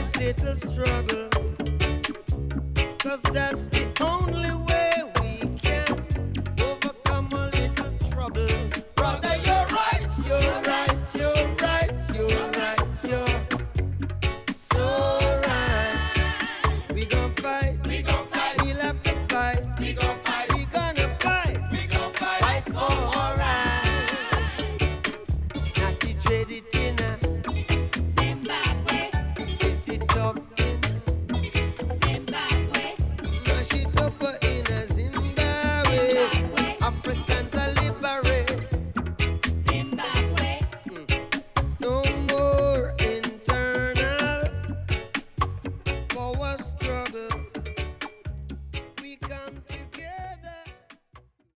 nice little struggle, 'cause that's the only way we can overcome a little trouble. Brother, you're right, you're right, you're right, you're right, you're so right. We gon' fight, we'll have to fight, we gonna fight, fight for our rights. Not to trade it in a Zimbabwe, fit it up in Zimbabwe, mash it up in a Zimbabwe. Africans are liberate. Zimbabwe, No more internal power struggle.